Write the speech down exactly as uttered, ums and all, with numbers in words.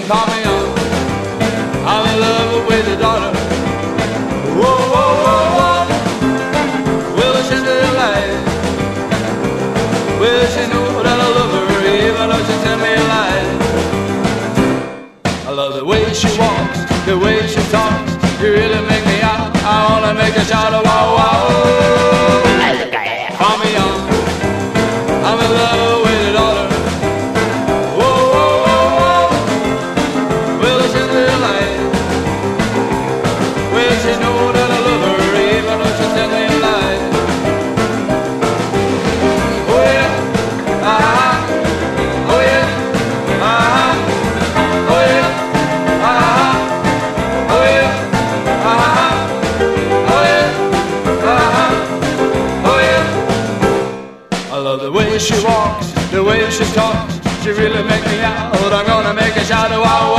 call me young. I'm in love with your daughter. Whoa, whoa, whoa, whoa. Will she light? Will she know that I love her even though she tell me lies? I love the way she walks, the way she talks. You really make me out. I wanna make a shout of wow, wow. Call me young. I'm in love with your daughter. Whoa, whoa, whoa, whoa. Will she light? Will she know that I love her even though she tell me lies? Oh yeah, ah, oh yeah, ah, oh yeah, ah, oh yeah, ah, oh yeah, ah, oh yeah. I love the way she walks, the way she talks. She really makes me out. I'm gonna make a shout of wow, wow.